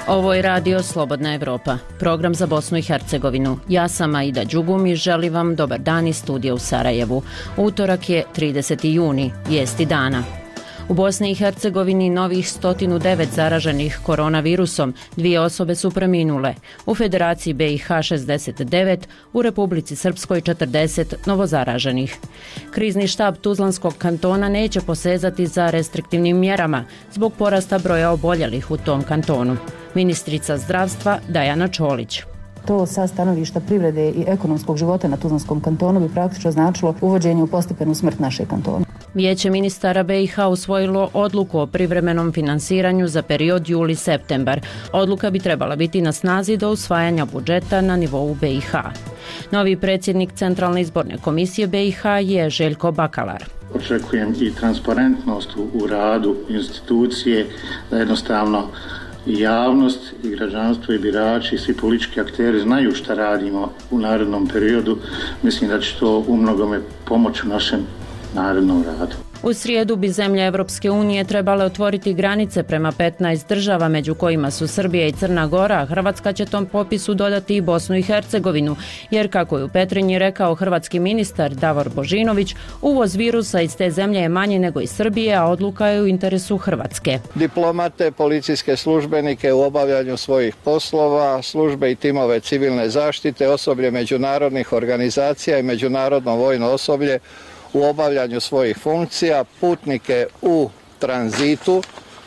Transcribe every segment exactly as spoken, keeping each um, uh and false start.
Ovo je radio Slobodna Evropa, program za Bosnu i Hercegovinu. Ja sam Aida Đugum i želim vam dobar dan iz studija u Sarajevu. Utorak je trideseti juni, vijesti dana. U Bosni i Hercegovini novih sto devet zaraženih koronavirusom, dvije osobe su preminule. U Federaciji B i H šezdeset devet, u Republici Srpskoj četrdeset novozaraženih. Krizni štab Tuzlanskog kantona neće posezati za restriktivnim mjerama zbog porasta broja oboljelih u tom kantonu. Ministrica zdravstva Dajana Čolić. To sa stanovišta privrede i ekonomskog života na Tuzlanskom kantonu bi praktično značilo uvođenje u postepenu smrt našeg kantona. Vijeće ministara B i H usvojilo odluku o privremenom finansiranju za period juli-septembar. Odluka bi trebala biti na snazi do usvajanja budžeta na nivou B i H. Novi predsjednik Centralne izborne komisije B i H je Željko Bakalar. Očekujem i transparentnost u radu institucije, da jednostavno i javnost i građanstvo i birači i svi politički akteri znaju šta radimo u narednom periodu. Mislim da će to u mnogome pomoći u našem narednom radu. U srijedu bi zemlje Evropske unije trebale otvoriti granice prema petnaest država, među kojima su Srbija i Crna Gora, a Hrvatska će tom popisu dodati i Bosnu i Hercegovinu, jer kako je u Petrinji rekao hrvatski ministar Davor Božinović, uvoz virusa iz te zemlje je manji nego iz Srbije, a odluka je u interesu Hrvatske. Diplomate, policijske službenike u obavljanju svojih poslova, službe i timove civilne zaštite, osoblje međunarodnih organizacija i međunarodno vojno osoblje u obavljanju svojih funkcija, putnike u tranzitu,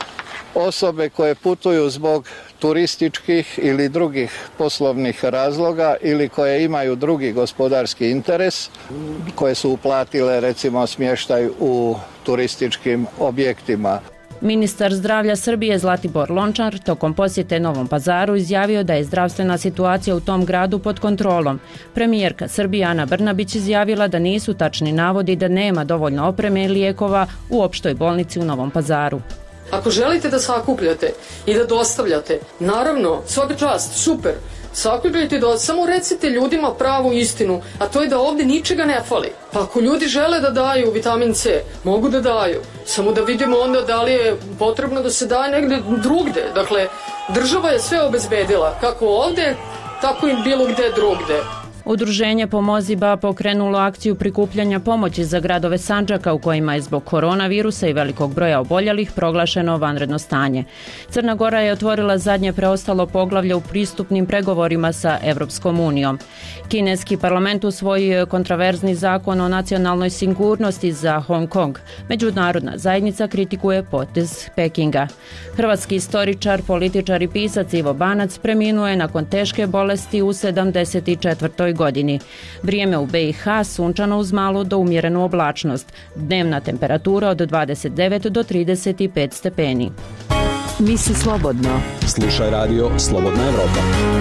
osobe koje putuju zbog turističkih ili drugih poslovnih razloga ili koje imaju drugi gospodarski interes, koje su uplatile recimo smještaj u turističkim objektima. Ministar zdravlja Srbije Zlatibor Lončar tokom posjete Novom Pazaru izjavio da je zdravstvena situacija u tom gradu pod kontrolom. Premijerka Srbije Ana Brnabić izjavila da nisu tačni navodi da nema dovoljno opreme i lijekova u opštoj bolnici u Novom Pazaru. Ako želite da sakupljate i da dostavljate, naravno, svaka čast, super, sakupljajte, da samo recite ljudima pravu istinu, a to je da ovdje ničega ne fali. Pa ako ljudi žele da daju vitamin C, mogu da daju. Samo da vidimo onda da li je potrebno da se daje negdje drugde. Dakle, država je sve obezbedila, kako ovdje, tako i bilo gde drugde. Udruženje Pomozi B A pokrenulo akciju prikupljanja pomoći za gradove Sandžaka u kojima je zbog koronavirusa i velikog broja oboljelih proglašeno vanredno stanje. Crna Gora je otvorila zadnje preostalo poglavlje u pristupnim pregovorima sa Evropskom unijom. Kineski parlament usvojio je kontraverzni zakon o nacionalnoj sigurnosti za Hong Kong. Međunarodna zajednica kritikuje potez Pekinga. Hrvatski istoričar, političar i pisac Ivo Banac preminuo je nakon teške bolesti u sedamdeset četvrtoj godini. Vrijeme u B i H sunčano uz malu do umjerenu oblačnost. Dnevna temperatura od dvadeset devet do trideset pet stepeni. Misli slobodno. Slušaj radio Slobodna Evropa.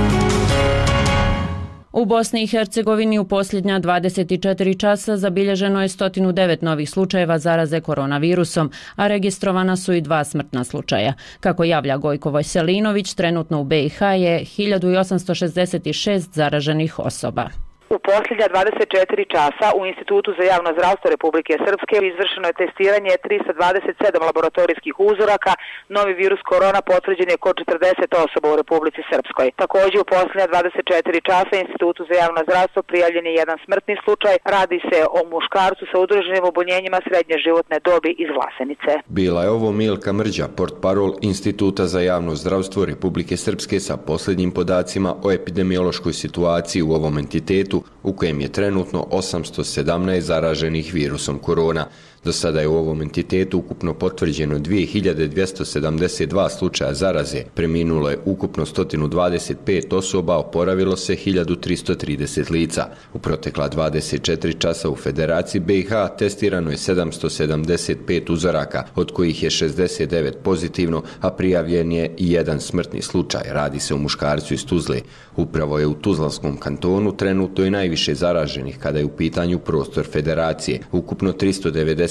U Bosni i Hercegovini u posljednja dvadeset četiri časa zabilježeno je sto devet novih slučajeva zaraze koronavirusom, a registrovana su i dva smrtna slučaja. Kako javlja Gojko Vojselinović, trenutno u B i H je hiljadu osamsto šezdeset šest zaraženih osoba. U posljednja dvadeset četiri časa u Institutu za javno zdravstvo Republike Srpske izvršeno je testiranje tristo dvadeset sedam laboratorijskih uzoraka. Novi virus korona potvrđen je kod četrdeset osoba u Republici Srpskoj. Također u posljednja dvadeset četiri časa Institutu za javno zdravstvo prijavljen je jedan smrtni slučaj. Radi se o muškarcu sa udruženim oboljenjima srednje životne dobi iz Vlasenice. Bila je ovo Milka Mrđa, portparol Instituta za javno zdravstvo Republike Srpske sa posljednjim podacima o epidemiološkoj situaciji u ovom entitetu u kojem je trenutno osamsto sedamnaest zaraženih virusom korona. Do sada je u ovom entitetu ukupno potvrđeno dvije hiljade dvjesto sedamdeset dva slučaja zaraze, preminulo je ukupno sto dvadeset pet osoba, oporavilo se hiljadu tristo trideset lica. U protekla dvadeset četiri časa u Federaciji B i H testirano je sedamsto sedamdeset pet uzoraka, od kojih je šezdeset devet pozitivno, a prijavljen je i jedan smrtni slučaj. Radi se o muškarcu iz Tuzle. Upravo je u Tuzlanskom kantonu trenutno i najviše zaraženih kada je u pitanju prostor Federacije, ukupno tristo devedeset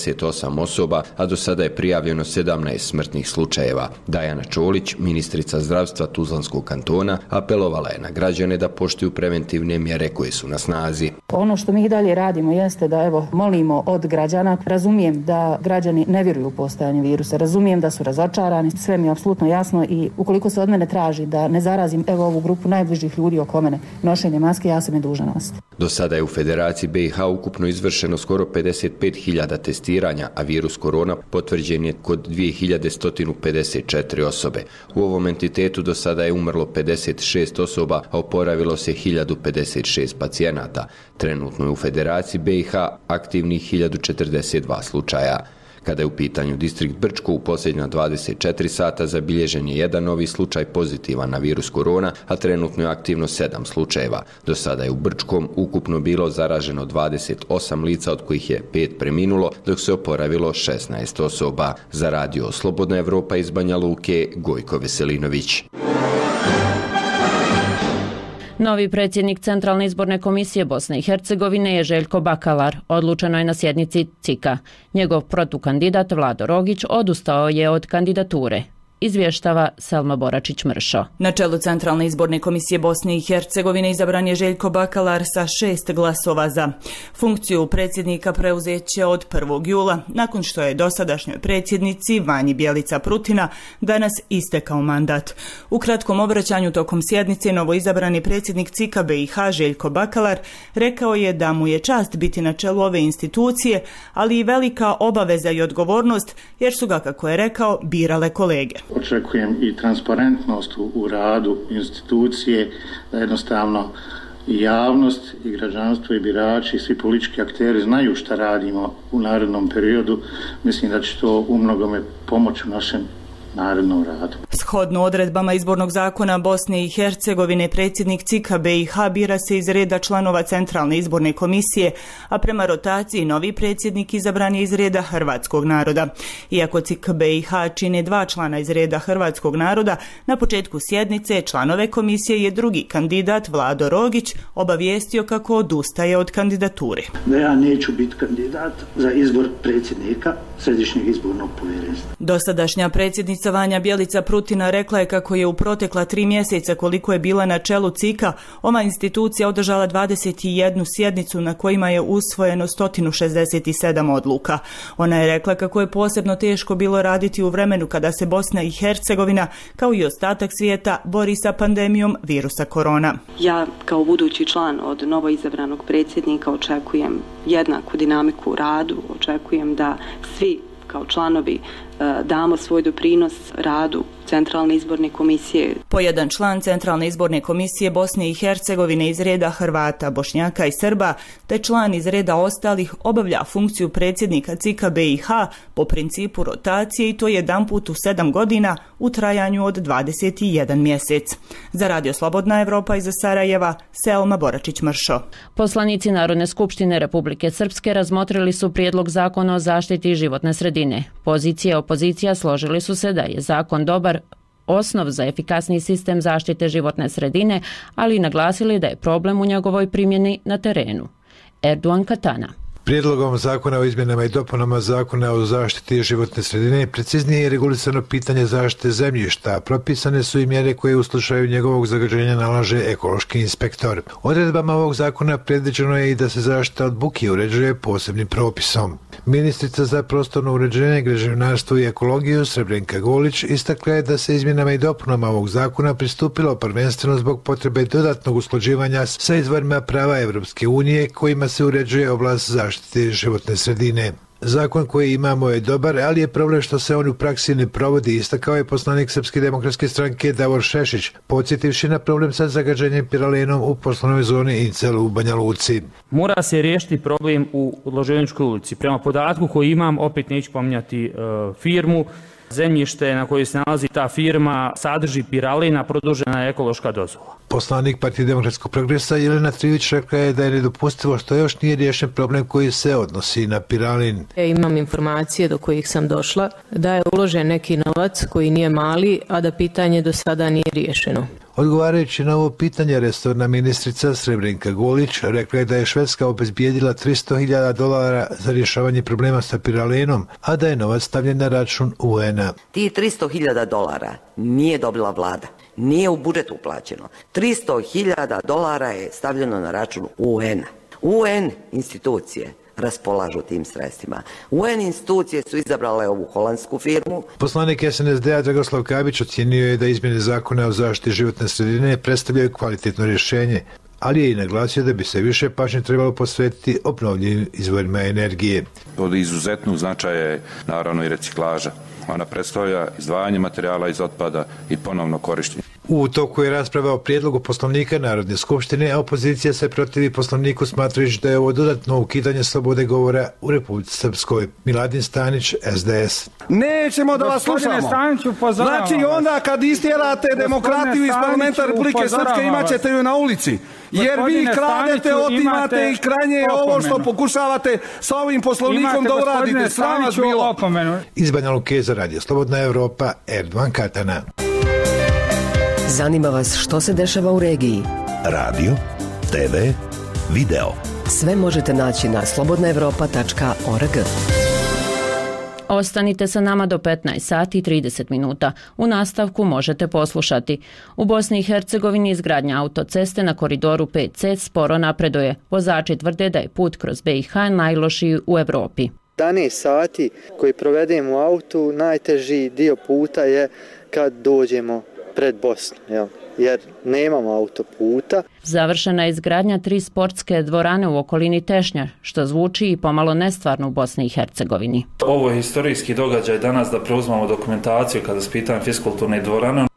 pedeset osam osoba, a do sada je prijavljeno sedamnaest smrtnih slučajeva. Dajana Čolić, ministrica zdravstva Tuzlanskog kantona, apelovala je na građane da poštuju preventivne mjere koje su na snazi. Ono što mi dalje radimo jeste da evo molimo od građana. Razumijem da građani ne vjeruju u postojanje virusa, razumijem da su razočarani, sve mi je apsolutno jasno i ukoliko se od mene traži da ne zarazim evo ovu grupu najbližih ljudi oko mene nošenje maske, ja sam je dužna nositi. Do sada je u Federaciji B i H ukupno izvršeno skoro pedeset pet hiljada testiranja, a virus korona potvrđen je kod dvije hiljade sto pedeset četiri osobe. U ovom entitetu do sada je umrlo pedeset šest osoba, a oporavilo se hiljadu pedeset šest pacijenata. Trenutno je u Federaciji B i H aktivnih hiljadu četrdeset dva slučaja. Kada je u pitanju distrikt Brčko, u posljednja dvadeset četiri sata zabilježen je jedan novi slučaj pozitivan na virus korona, a trenutno je aktivno sedam slučajeva. Do sada je u Brčkom ukupno bilo zaraženo dvadeset osam lica, od kojih je pet preminulo, dok se oporavilo šesnaest osoba. Za radio Slobodna Evropa iz Banja Luke, Gojko Veselinović. Novi predsjednik Centralne izborne komisije Bosne i Hercegovine je Željko Bakalar. Odlučeno je na sjednici C I K-a. Njegov protukandidat Vlado Rogić odustao je od kandidature. Izvještava Selma Boračić-Mršo. Na čelu Centralne izborne komisije Bosne i Hercegovine izabran je Željko Bakalar sa šest glasova za. Funkciju predsjednika preuzet će od prvog jula, nakon što je dosadašnjoj predsjednici Vanji Bjelica Prutina danas istekao mandat. U kratkom obraćanju tokom sjednice novoizabrani predsjednik C I K-a B i H Željko Bakalar rekao je da mu je čast biti na čelu ove institucije, ali i velika obaveza i odgovornost, jer su ga, kako je rekao, birale kolege. Očekujem i transparentnost u radu institucije, da jednostavno i javnost i građanstvo i birači i svi politički akteri znaju šta radimo u narednom periodu. Mislim da će to u mnogome pomoći u našem narednom radu. Shodno odredbama izbornog zakona Bosne i Hercegovine, predsjednik C I K-a B i H bira se iz reda članova Centralne izborne komisije, a prema rotaciji novi predsjednik izabran je iz reda hrvatskog naroda. Iako C I K B i H čine dva člana iz reda hrvatskog naroda, na početku sjednice članove komisije je drugi kandidat Vlado Rogić obavijestio kako odustaje od kandidature. Da ja neću biti kandidat za izbor predsjednika Središnjeg izbornog povjerenstva. Dosadašnja predsjednica Vanja Bjelica Prutina rekla je kako je u protekla tri mjeseca koliko je bila na čelu C I K-a, ova institucija održala dvadeset jednu sjednicu na kojima je usvojeno sto šezdeset sedam odluka. Ona je rekla kako je posebno teško bilo raditi u vremenu kada se Bosna i Hercegovina, kao i ostatak svijeta, bori sa pandemijom virusa korona. Ja kao budući član od novoizabranog predsjednika očekujem jednaku dinamiku u radu, očekujem da svi kao članovi damo svoj doprinos radu Centralne izborne komisije. Po jedan član Centralne izborne komisije Bosne i Hercegovine iz reda Hrvata, Bošnjaka i Srba, te član iz reda ostalih obavlja funkciju predsjednika C I K-a B i H po principu rotacije, i to jedanput u sedam godina u trajanju od dvadeset jedan mjesec. Za radio Slobodna Evropa iz Sarajeva, Selma Boračić-Mršo. Poslanici Narodne skupštine Republike Srpske razmotrili su prijedlog zakona o zaštiti životne sredine. Pozicija i opozicija složili su se da je zakon dobar osnov za efikasniji sistem zaštite životne sredine, ali i naglasili da je problem u njegovoj primjeni na terenu. Erduan Katana. Prijedlogom zakona o izmjenama i dopunama zakona o zaštiti životne sredine preciznije je regulisano pitanje zaštite zemljišta, propisane su i mjere koje u slučaju njegovog zagađenja nalaže ekološki inspektor. Odredbama ovog zakona predviđeno je i da se zaštita od buke uređuje posebnim propisom. Ministrica za prostorno uređenje, građevinarstvo i ekologiju Srebrenka Golić istakla je da se izmjenama i dopunama ovog zakona pristupilo prvenstveno zbog potrebe dodatnog usklađivanja sa izvorima prava Evropske unije kojima se uređuje oblast zaštite životne sredine. Zakon koji imamo je dobar, ali je problem što se on u praksi ne provodi, istakao je poslanik Srpske demokratske stranke Davor Šešić, podsjetivši na problem sa zagađenjem piralenom u poslovnoj zoni Incel u Banja Luci. Mora se riješiti problem u Odloženičkoj ulici. Prema podatku koji imam, opet neću pominjati uh, firmu, zemljište na kojoj se nalazi ta firma sadrži piralen, a produžena je ekološka dozvola. Poslanik Partije demokratskog progresa Jelena Trivić rekla je da je nedopustivo što još nije riješen problem koji se odnosi na piralen. Ja imam informacije do kojih sam došla da je uložen neki novac koji nije mali, a da pitanje do sada nije riješeno. Odgovarajući na ovo pitanje, resorna ministrica Srebrinka Gulić rekla je da je Švedska obezbijedila tristo hiljada dolara za rješavanje problema sa piralenom, a da je novac stavljen na račun U N-a. Ti tristo hiljada dolara nije dobila vlada, nije u budžet uplaćeno. tristo hiljada dolara je stavljeno na račun U N-a. U N institucije raspolažu tim sredstvima. U N institucije su izabrale ovu holandsku firmu. Poslanik S N S D-a Dragoslav Kabić ocijenio je da izmjene zakona o zaštiti životne sredine predstavljaju kvalitetno rješenje, ali je i naglasio da bi se više pažnje trebalo posvetiti obnovljivim izvorima energije. Od izuzetnog značaja je naravno i reciklaža. Ona predstavlja izdvajanje materijala iz otpada i ponovno korištenje. U toku je rasprava o prijedlogu poslovnika Narodne skupštine, a opozicija se protivi poslovniku smatrajući da je ovo dodatno ukidanje slobode govora u Republici Srpskoj. Miladin Stanić, S D S. Nećemo da vas slušamo. Znači onda kad istjerate demokratiju iz parlamenta Republike Srpske imat ćete ju na ulici. Jer vi kradete, otimate i krajnje je ovo što pokušavate sa ovim poslovnikom da uradite. Sram vas bilo. Iz Banja Luke za Radio Slobodna Evropa, Erdovan Katana. Zanima vas što se dešava u regiji? Radio, T V, video. Sve možete naći na slobodna evropa tačka org. Ostanite sa nama do petnaest sati i trideset minuta. U nastavku možete poslušati. U Bosni i Hercegovini izgradnja autoceste na koridoru pet C sporo napreduje. Vozači tvrde da je put kroz B i H najlošiji u Evropi. jedanaest sati koji provedemo u autu, najteži dio puta je kad dođemo pred Bosnu, jel? Jer nemamo autoputa. Završena je izgradnja tri sportske dvorane u okolini Tešnja, što zvuči i pomalo nestvarno u Bosni i Hercegovini. Ovo je historijski događaj danas da preuzmamo dokumentaciju kada se pitam fiskulturne dvorane.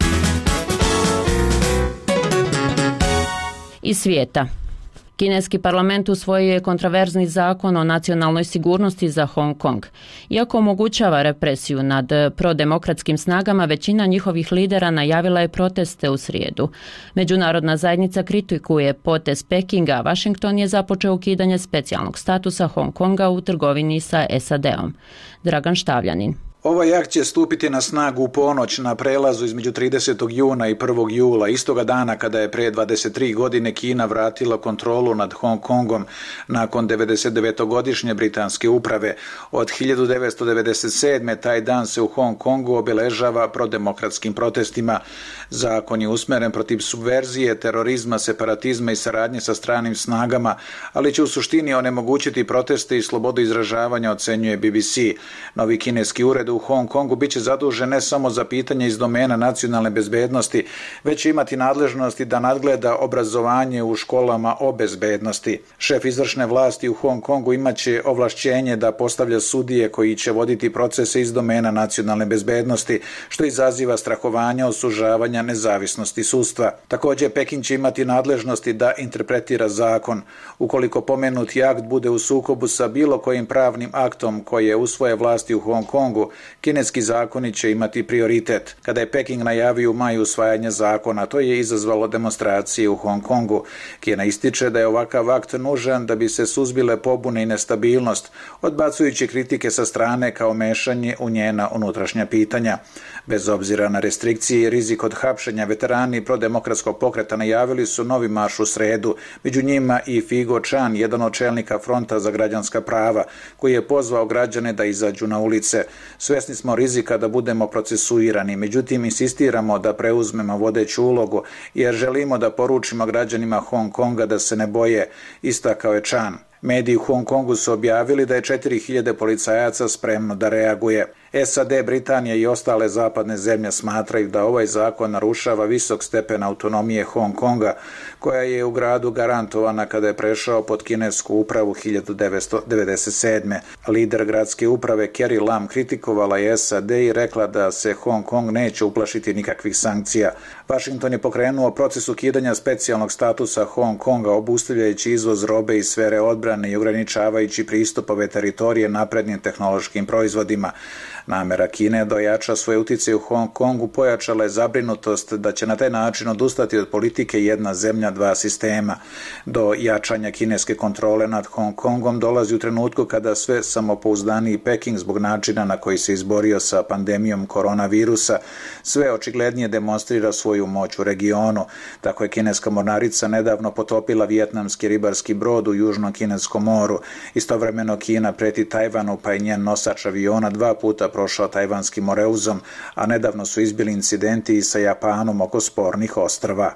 Iz svijeta. Kineski parlament usvojio je kontraverzni zakon o nacionalnoj sigurnosti za Hong Kong. Iako omogućava represiju nad prodemokratskim snagama, većina njihovih lidera najavila je proteste u srijedu. Međunarodna zajednica kritikuje potez Pekinga, a Washington je započeo ukidanje specijalnog statusa Hong Konga u trgovini sa S A D-om. Dragan Štavljanin. Ovaj akt će stupiti na snagu u ponoć na prelazu između tridesetog juna i prvog jula, istoga dana kada je pre dvadeset tri godine Kina vratila kontrolu nad Hong Kongom nakon devedesetdevetogodišnje britanske uprave. Od hiljadu devetsto devedeset sedme taj dan se u Hong Kongu obeležava prodemokratskim protestima. Zakon je usmeren protiv subverzije, terorizma, separatizma i saradnje sa stranim snagama, ali će u suštini onemogućiti proteste i slobodu izražavanja, ocenjuje B B C. Novi kineski ured u Hong Kongu biće zadužen ne samo za pitanje iz domena nacionalne bezbednosti, već će imati nadležnosti da nadgleda obrazovanje u školama o bezbednosti. Šef izvršne vlasti u Hong Kongu imaće ovlašćenje da postavlja sudije koji će voditi procese iz domena nacionalne bezbednosti, što izaziva strahovanja od sužavanja nezavisnosti sudstva. Također, Pekin će imati nadležnosti da interpretira zakon. Ukoliko pomenuti akt bude u sukobu sa bilo kojim pravnim aktom koje usvoje vlasti u Hong Kongu, kineski zakoni će imati prioritet. Kada je Peking najavio u maju usvajanje zakona, to je izazvalo demonstracije u Hong Kongu. Kina ističe da je ovakav akt nužan da bi se suzbile pobune i nestabilnost, odbacujući kritike sa strane kao mešanje u njena unutrašnja pitanja. Bez obzira na restrikcije i rizik od hapšenja, veterani prodemokratskog pokreta najavili su novi marš u sredu, među njima i Figo Chan, jedan od čelnika Fronta za građanska prava, koji je pozvao građane da izađu na ulice. Svesni smo rizika da budemo procesuirani, međutim insistiramo da preuzmemo vodeću ulogu jer želimo da poručimo građanima Hong Konga da se ne boje, istakao je Chan. Mediji u Hong Kongu su objavili da je četiri hiljade policajaca spremno da reaguje. S A D, Britanija i ostale zapadne zemlje smatraju da ovaj zakon narušava visok stepen autonomije Hong Konga, koja je u gradu garantovana kada je prešao pod kinesku upravu hiljadu devetsto devedeset sedme. Lider gradske uprave Carrie Lam kritikovala je S A D i rekla da se Hong Kong neće uplašiti nikakvih sankcija. Washington je pokrenuo proces ukidanja specijalnog statusa Hong Konga, obustavljajući izvoz robe iz sfere odbrane i ograničavajući pristup ove teritorije naprednim tehnološkim proizvodima. Namera Kine da ojača svoje utjecaj u Hong Kongu pojačala je zabrinutost da će na taj način odustati od politike jedna zemlja, dva sistema. Do jačanja kineske kontrole nad Hong Kongom dolazi u trenutku kada sve samopouzdaniji Peking zbog načina na koji se izborio sa pandemijom koronavirusa sve očiglednije demonstrira svoju moć u regionu. Tako je kineska mornarica nedavno potopila vijetnamski ribarski brod u Južnom kineskom moru. Istovremeno Kina preti Tajvanu, pa je njen nosač aviona dva puta prošao tajvanskim moreuzom, a nedavno su izbili incidenti i sa Japanom oko spornih ostrva.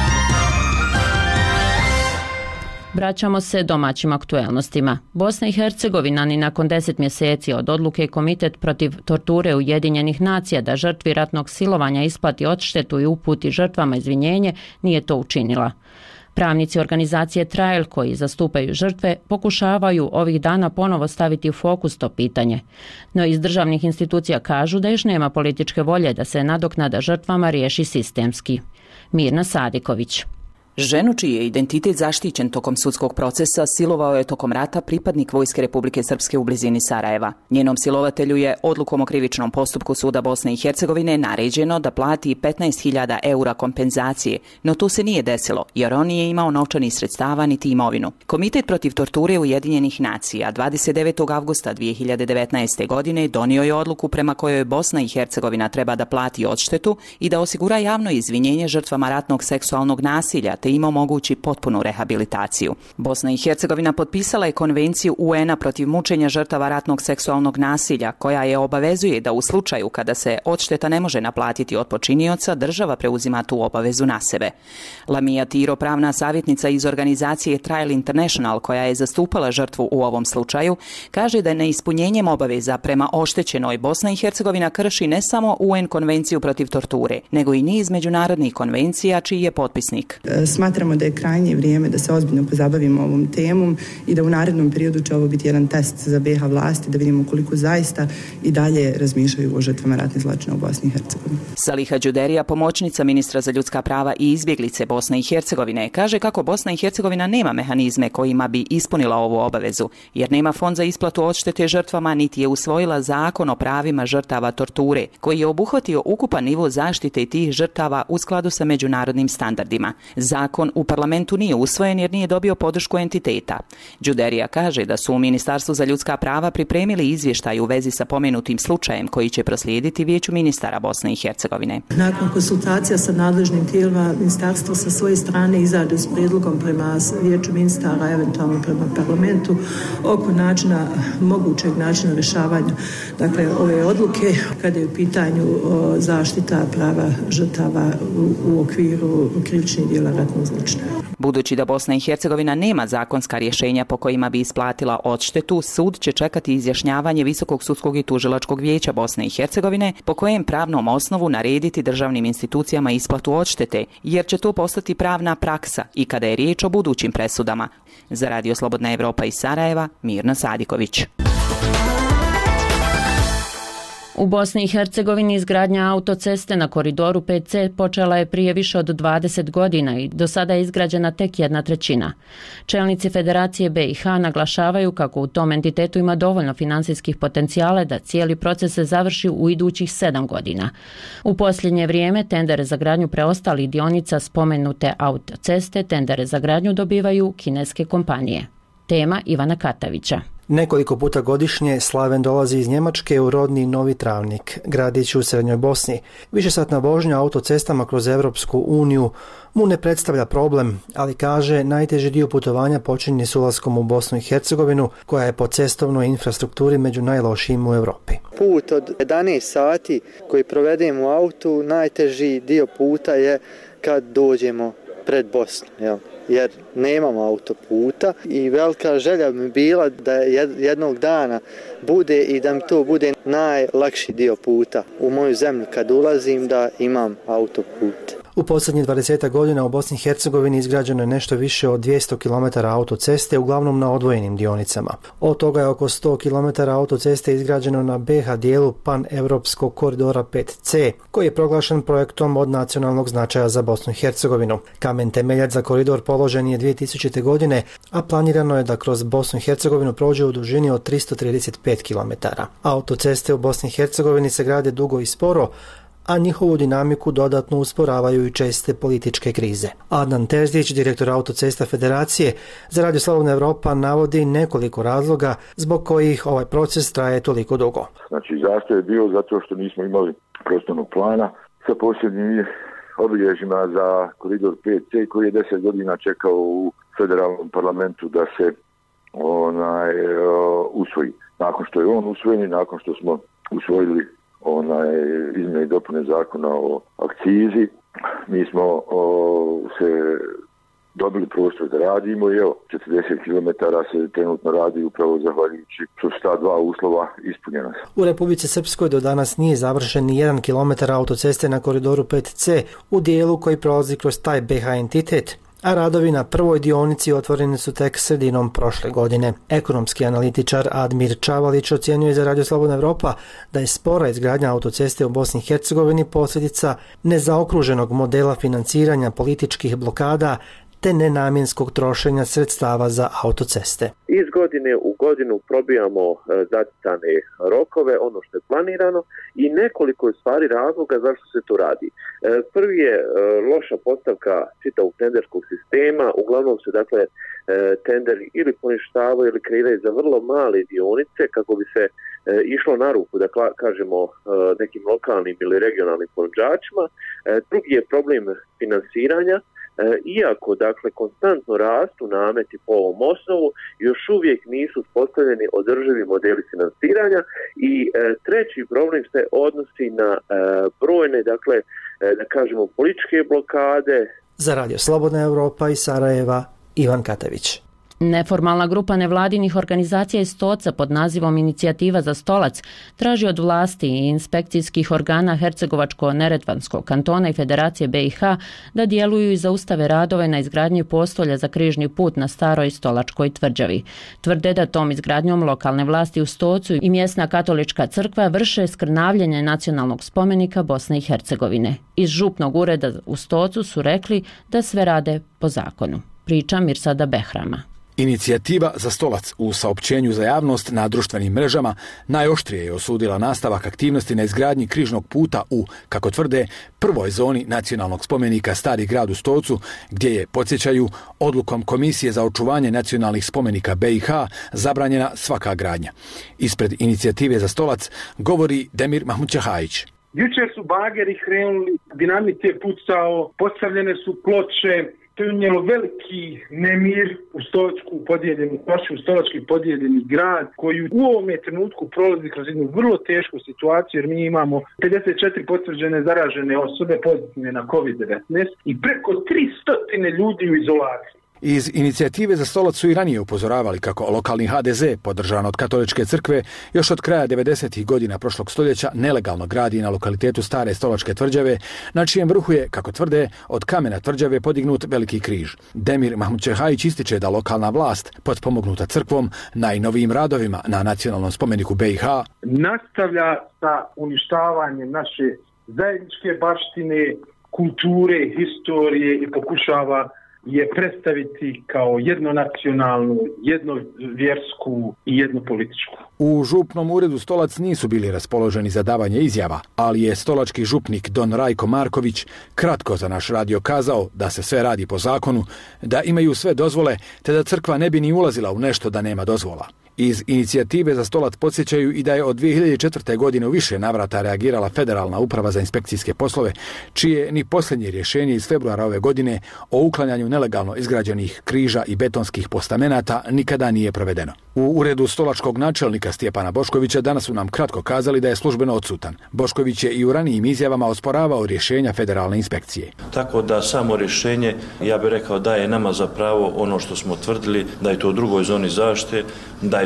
Vraćamo se domaćim aktuelnostima. Bosna i Hercegovina ni nakon deset mjeseci od odluke Komitet protiv torture Ujedinjenih nacija da žrtvi ratnog silovanja isplati odštetu i uputi žrtvama izvinjenje nije to učinila. Pravnici organizacije Trial koji zastupaju žrtve pokušavaju ovih dana ponovo staviti u fokus to pitanje. No iz državnih institucija kažu da još nema političke volje da se nadoknada žrtvama riješi sistemski. Mirna Sadiković. Ženu čiji je identitet zaštićen tokom sudskog procesa silovao je tokom rata pripadnik Vojske Republike Srpske u blizini Sarajeva. Njenom silovatelju je odlukom o krivičnom postupku Suda Bosne i Hercegovine naređeno da plati petnaest hiljada eura kompenzacije, no to se nije desilo jer on nije imao novčanih sredstava niti imovinu. Komitet protiv torture Ujedinjenih nacija dvadeset devetog avgusta dvije hiljade devetnaeste. godine donio je odluku prema kojoj Bosna i Hercegovina treba da plati odštetu i da osigura javno izvinjenje žrtvama ratnog seksualnog nasilja te im omogući potpunu rehabilitaciju. Bosna i Hercegovina potpisala je konvenciju U N-a protiv mučenja žrtava ratnog seksualnog nasilja, koja je obavezuje da u slučaju kada se odšteta ne može naplatiti od počinioca, država preuzima tu obavezu na sebe. Lamija Tiro, pravna savjetnica iz organizacije Trial International, koja je zastupala žrtvu u ovom slučaju, kaže da neispunjenjem obaveza prema oštećenoj Bosna i Hercegovina krši ne samo U N konvenciju protiv torture, nego i niz međunarodnih konvencija čiji je potpisnik. Smatramo da je krajnje vrijeme da se ozbiljno pozabavimo ovom temom i da u narednom periodu će ovo biti jedan test za B iH vlasti, da vidimo koliko zaista i dalje razmišljaju o žrtvama ratnih zločina u Bosni i Hercegovini. Saliha Đuderija, pomoćnica ministra za ljudska prava i izbjeglice Bosne i Hercegovine, kaže kako Bosna i Hercegovina nema mehanizme kojima bi ispunila ovu obavezu, jer nema fond za isplatu odštete žrtvama, niti je usvojila zakon o pravima žrtava torture, koji je obuhvatio ukupan nivo zaštite tih žrtava u skladu sa međunarodnim standardima. Zakon u parlamentu nije usvojen jer nije dobio podršku entiteta. Đuderija kaže da su u Ministarstvu za ljudska prava pripremili izvještaj u vezi sa pomenutim slučajem koji će proslijediti Vijeću ministara Bosne i Hercegovine. Nakon konsultacija sa nadležnim tijelima, ministarstvo sa svoje strane izađe s prijedlogom prema Vijeću ministara, eventualno prema parlamentu, oko načina, mogućeg načina rješavanja dakle, ove odluke kada je u pitanju zaštita prava žrtava u, u okviru krivičnih djela ratnog zločina. Budući da Bosna i Hercegovina nema zakonska rješenja po kojima bi isplatila odštetu, sud će čekati izjašnjavanje Visokog sudskog i tužilačkog vijeća Bosne i Hercegovine po kojem pravnom osnovu narediti državnim institucijama isplatu odštete, jer će to postati pravna praksa i kada je riječ o budućim presudama. Za Radio Slobodna Evropa iz Sarajeva, Mirna Sadiković. U Bosni i Hercegovini izgradnja autoceste na koridoru pet C počela je prije više od dvadeset godina i do sada je izgrađena tek jedna trećina. Čelnici Federacije B iH naglašavaju kako u tom entitetu ima dovoljno financijskih potencijala da cijeli proces se završi u idućih sedam godina. U posljednje vrijeme tendere za gradnju preostalih dionica spomenute autoceste tendere za gradnju dobivaju kineske kompanije. Tema Ivana Katavića. Nekoliko puta godišnje Slaven dolazi iz Njemačke u rodni Novi Travnik, gradić u Srednjoj Bosni. Višesatna vožnja autocestama kroz Evropsku uniju mu ne predstavlja problem, ali kaže najteži dio putovanja počinje s ulaskom u Bosnu i Hercegovinu, koja je po cestovnoj infrastrukturi među najlošijim u Europi. Put od jedanaest sati koji provedemo u autu, najteži dio puta je kad dođemo pred Bosnu, jel? Jer nemamo autoputa i velika želja mi bila da jednog dana bude i da mi to bude najlakši dio puta u moju zemlju kad ulazim da imam autoput. U posljednjih dvadeset godina u Bosni i Hercegovini izgrađeno je nešto više od dvjesto kilometara autoceste, uglavnom na odvojenim dionicama. Od toga je oko sto kilometara autoceste izgrađeno na B H dijelu pan-europskog koridora pet C, koji je proglašen projektom od nacionalnog značaja za Bosnu i Hercegovinu. Kamen temeljac za koridor položen je dvije tisućite. godine, a planirano je da kroz Bosnu i Hercegovinu prođe u dužini od tristo trideset pet kilometara. Autoceste u Bosni i Hercegovini se grade dugo i sporo, a njihovu dinamiku dodatno usporavaju i česte političke krize. Adnan Terzić, direktor Autocesta Federacije za Radio Slobodna Evropa, navodi nekoliko razloga zbog kojih ovaj proces traje toliko dugo. Znači, zastoj je bio zato što nismo imali prostornog plana sa posljednjim obilježjima za koridor pet C koji je deset godina čekao u federalnom parlamentu da se onaj, usvoji. Nakon što je on usvojen i nakon što smo usvojili onaj izmjene i dopune zakona o akcizi, mi smo o, se dobili prostor da radimo i evo, četrdeset kilometara se trenutno radi upravo zahvaljujući što su ta dva uslova ispunjena. U Republici Srpskoj do danas nije završen ni jedan kilometar autoceste na koridoru pet C u dijelu koji prolazi kroz taj B H entitet, a radovi na prvoj dionici otvoreni su tek sredinom prošle godine. Ekonomski analitičar Admir Čavalić ocjenjuje za Radio Slobodna Evropa da je spora izgradnja autoceste u Bosni i Hercegovini posljedica nezaokruženog modela financiranja političkih blokada te nenamjenskog trošenja sredstava za autoceste. Iz godine u godinu probijamo zacrtane rokove, ono što je planirano, i nekoliko je stvari razloga zašto se to radi. Prvi je loša postavka čitavog tenderskog sistema, uglavnom se dakle tenderi ili poništavaju ili kreiraju za vrlo male dionice kako bi se išlo na ruku, da kažemo, nekim lokalnim ili regionalnim ponuđačima. Drugi je problem finansiranja. Iako, dakle, konstantno rastu nameti po ovom osnovu, još uvijek nisu uspostavljeni održivi modeli finansiranja i e, treći problem se odnosi na e, brojne, dakle, e, da kažemo, političke blokade. Za Radio Slobodna Evropa iz Sarajeva, Ivan Katević. Neformalna grupa nevladinih organizacija iz Stoca pod nazivom Inicijativa za stolac traži od vlasti i inspekcijskih organa Hercegovačko-Neretvanskog kantona i Federacije B i H da djeluju i zaustave radove na izgradnji postolja za križni put na staroj Stolačkoj tvrđavi. Tvrde da tom izgradnjom lokalne vlasti u Stocu i mjesna katolička crkva vrše skrnavljenje nacionalnog spomenika Bosne i Hercegovine. Iz župnog ureda u Stocu su rekli da sve rade po zakonu. Priča Mirsada Behrama. Inicijativa za stolac u saopćenju za javnost na društvenim mrežama najoštrije je osudila nastavak aktivnosti na izgradnji križnog puta u, kako tvrde, prvoj zoni nacionalnog spomenika Stari grad u Stocu, gdje je, podsjećaju, odlukom Komisije za očuvanje nacionalnih spomenika B i H zabranjena svaka gradnja. Ispred Inicijative za stolac govori Demir Mahmućehajić. Jučer su bageri krenuli, dinamit je pucao, postavljene su ploče. To je unijelo veliki nemir u Stolačku podijeljenu, u Stolački podijeljeni grad koji u ovome trenutku prolazi kroz jednu vrlo tešku situaciju jer mi imamo pedeset četiri potvrđene zaražene osobe pozitivne na kovid devetnaest i preko tristo ljudi u izolaciji. Iz Inicijative za stolac su i ranije upozoravali kako lokalni H D Z, podržan od katoličke crkve, još od kraja devedesetih godina prošlog stoljeća nelegalno gradi na lokalitetu Stare Stolačke tvrđave, na čijem vrhu je, kako tvrde, od kamena tvrđave podignut veliki križ. Demir Mahmućehajić ističe da lokalna vlast, potpomognuta crkvom, najnovijim radovima na nacionalnom spomeniku B i H nastavlja sa uništavanjem naše zajedničke baštine, kulture, historije i pokušava je predstaviti kao jednonacionalnu, jednovjersku i jednopolitičku. U župnom uredu Stolac nisu bili raspoloženi za davanje izjava, ali je stolački župnik Don Rajko Marković kratko za naš radio kazao da se sve radi po zakonu, da imaju sve dozvole, te da crkva ne bi ni ulazila u nešto da nema dozvola. Iz Inicijative za stolac podsjećaju i da je od dvije hiljade četvrte. godine u više navrata reagirala Federalna uprava za inspekcijske poslove, čije ni posljednje rješenje iz februara ove godine o uklanjanju nelegalno izgrađenih križa i betonskih postamenata nikada nije provedeno. U uredu stolačkog načelnika Stjepana Boškovića danas su nam kratko kazali da je službeno odsutan. Bošković je i u ranijim izjavama osporavao rješenja federalne inspekcije. Tako da samo rješenje, ja bih rekao, daje nama za pravo ono što smo tvrdili, da je to u drugoj zoni zaštite, da je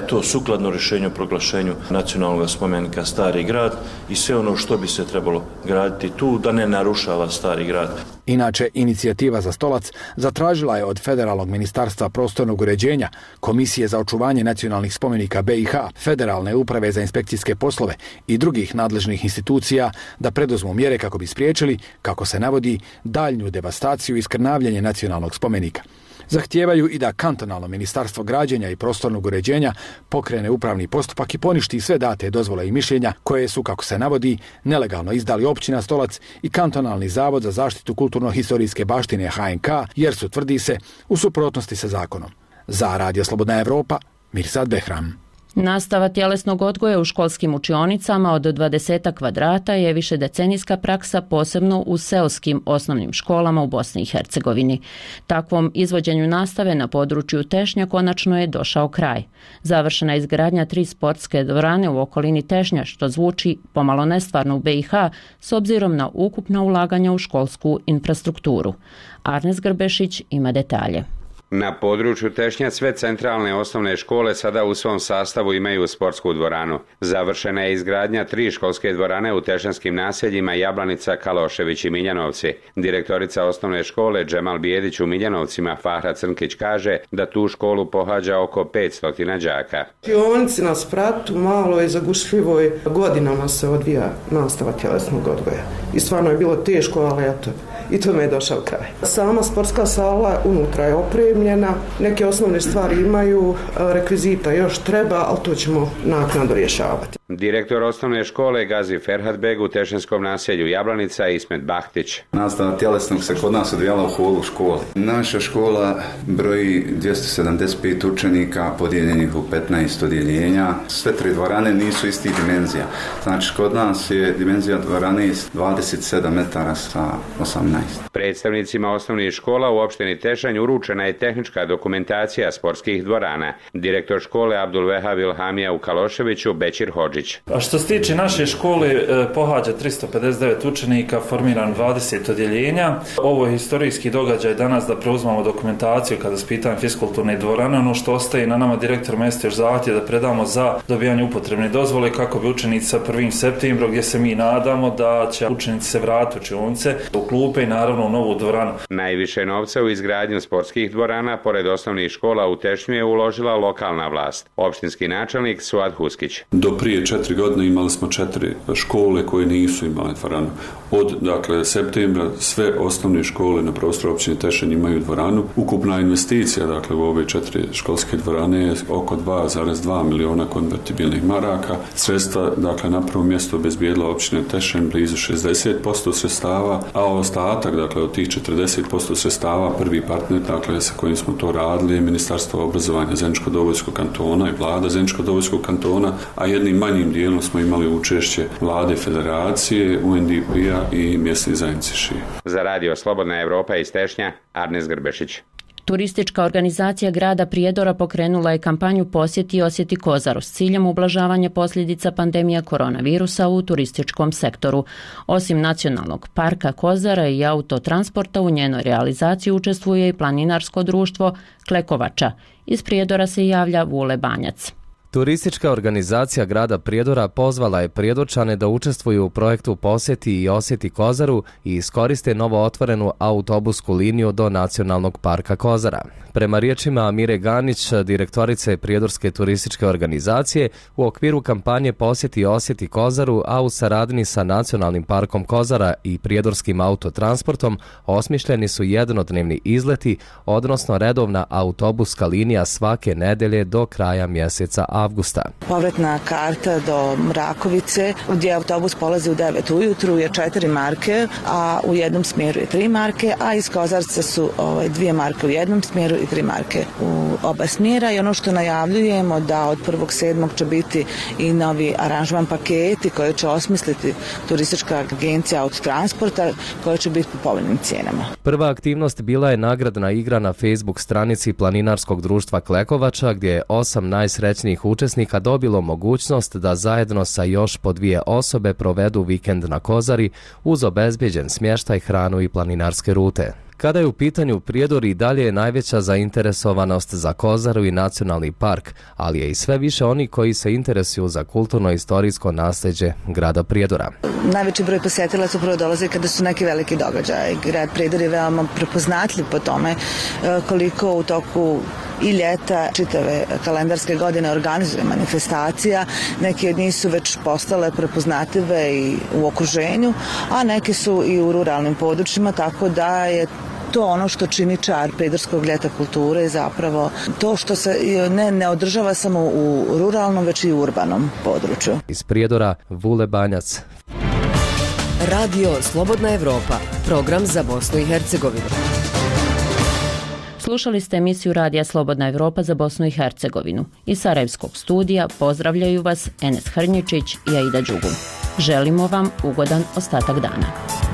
je to sukladno rješenju o proglašenju nacionalnog spomenika Stari grad i sve ono što bi se trebalo graditi tu da ne narušava Stari grad. Inače, inicijativa za Stolac zatražila je od Federalnog ministarstva prostornog uređenja, Komisije za očuvanje nacionalnih spomenika B i H, Federalne uprave za inspekcijske poslove i drugih nadležnih institucija da preduzmu mjere kako bi spriječili, kako se navodi, daljnju devastaciju i skrnavljanje nacionalnog spomenika. Zahtijevaju i da kantonalno ministarstvo građenja i prostornog uređenja pokrene upravni postupak i poništi sve date dozvole i mišljenja koje su, kako se navodi, nelegalno izdali općina Stolac i kantonalni zavod za zaštitu kulturno-historijske baštine H N K, jer su, tvrdi se, u suprotnosti sa zakonom. Za Radio Slobodna Evropa, Mirsad Behram. Nastava tjelesnog odgoja u školskim učionicama od dvadeset kvadrata je višedecenijska praksa, posebno u seoskim osnovnim školama u Bosni i Hercegovini. Takvom izvođenju nastave na području Tešnja konačno je došao kraj. Završena je izgradnja tri sportske dvorane u okolini Tešnja, što zvuči pomalo nestvarno u B i H s obzirom na ukupna ulaganja u školsku infrastrukturu. Arnes Grbešić ima detalje. Na području Tešnja sve centralne osnovne škole sada u svom sastavu imaju sportsku dvoranu. Završena je izgradnja tri školske dvorane u tešnjanskim naseljima Jablanica, Kalošević i Miljanovci. Direktorica osnovne škole Džemal Bijedić u Miljanovcima Fahra Crnkić kaže da tu školu pohađa oko petsto đaka. Učionici na spratu, maloj, zagušljivoj, godinama se odvija nastava tjelesnog odgoja. I stvarno je bilo teško, ali eto, i tome je došao kraj. Sama sportska sala unutra je opremljena, neke osnovne stvari imaju, rekvizita još treba, ali to ćemo naknadno rješavati. Direktor osnovne škole Gazi Ferhatbeg u tešnjanskom naselju Jablanica Ismet Bahtić. Nastava tjelesnog se kod nas odvijala u holu škole. Naša škola broji dvjesto sedamdeset pet učenika podijeljenih u petnaest odjeljenja. Sve tri dvorane nisu istih dimenzija. Znači kod nas je dimenzija dvorane dvadeset sedam metara sa osamnaest. Predstavnicima osnovnih škola u opštini Tešanj uručena je tehnička dokumentacija sportskih dvorana. Direktor škole Abdul Vehab Ilhamija u Kaloševiću Bećir Hodžić. A što se tiče naše škole, pohađa tristo pedeset devet učenika, formiran dvadeset odjeljenja. Ovo je historijski događaj danas da preuzmamo dokumentaciju kada se pitanje fiskulturne dvorane. Ono što ostaje na nama direktor mjesta još zahtjev da predamo za dobijanje upotrebne dozvole kako bi učenici sa prvim septembrom, gdje se mi nadamo da će učenici se vratiti u učionice, u klupe i naravno u novu dvoranu. Najviše novca u izgradnju sportskih dvorana pored osnovnih škola u Tešnju je uložila lokalna vlast. Opštinski načelnik Suad Huskić. Do prije četiri godine imali smo četiri škole koje nisu imale dvoranu. Od dakle septembra sve osnovne škole na prostoru općine Tešanj imaju dvoranu. Ukupna investicija dakle u ove četiri školske dvorane je oko dva zarez dva miliona konvertibilnih maraka. Sredstva dakle na prvom mjestu obezbijedila općina Tešanj blizu šezdeset posto sredstava, a ostatak dakle od tih četrdeset posto sredstava prvi partner dakle sa kojim smo to radili je Ministarstvo obrazovanja Zeničko-Dobojskog kantona i vlada Zeničko-Dobojskog kantona, a jednim manjim dijelom smo imali učešće vlade federacije, U N D P-a i mjesne zajednice Šije. Za Radio Slobodna Evropa iz Tešnja, Arnes Grbešić. Turistička organizacija grada Prijedora pokrenula je kampanju Posjeti i osjeti Kozaru s ciljem ublažavanja posljedica pandemija koronavirusa u turističkom sektoru. Osim nacionalnog parka Kozara i autotransporta, u njenoj realizaciji učestvuje i planinarsko društvo Klekovača. Iz Prijedora se javlja Vule Banjac. Turistička organizacija grada Prijedora pozvala je Prijedorčane da učestvuju u projektu Posjeti i osjeti Kozaru i iskoriste novo otvorenu autobusku liniju do Nacionalnog parka Kozara. Prema riječima Amire Ganić, direktorice Prijedorske turističke organizacije, u okviru kampanje Posjeti i osjeti Kozaru, a u saradnji sa Nacionalnim parkom Kozara i Prijedorskim autotransportom, osmišljeni su jednodnevni izleti, odnosno redovna autobuska linija svake nedelje do kraja mjeseca avgusta. Povratna karta do Mrakovice, gdje autobus polazi u devet ujutru, je četiri marke, a u jednom smjeru je tri marke, a iz Kozarca su ovaj, dvije marke u jednom smjeru i tri marke u oba smjera. I ono što najavljujemo da od prvog sedmog će biti i novi aranžman paketi koje će osmisliti turistička agencija autotransporta, koje će biti po povoljnim cijenama. Prva aktivnost bila je nagradna igra na Facebook stranici planinarskog društva Klekovača, gdje je osam najsrećnijih učesnika dobilo mogućnost da zajedno sa još po dvije osobe provedu vikend na Kozari uz obezbeđen smještaj, hranu i planinarske rute. Kada je u pitanju Prijedor i dalje je najveća zainteresovanost za Kozaru i nacionalni park, ali je i sve više oni koji se interesuju za kulturno-istorijsko nasljeđe grada Prijedora. Najveći broj posjetilaca upravo dolazi kada su neki veliki događaji. Grad Prijedor je veoma prepoznatljiv po tome koliko u toku i ljeta čitave kalendarske godine organizuje manifestacija. Neki od njih su već postale prepoznatljive i u okruženju, a neke su i u ruralnim područjima, tako da je to ono što čini čar Prijedorskog ljeta kulture, zapravo to što se ne, ne održava samo u ruralnom, već i u urbanom području. Iz Prijedora, Vule Banjac. Radio Slobodna Evropa, program za Bosnu i Hercegovinu. Slušali ste emisiju Radija Slobodna Evropa za Bosnu i Hercegovinu. Iz Sarajevskog studija pozdravljaju vas Enes Hrnjičić i Aida Đugum. Želimo vam ugodan ostatak dana.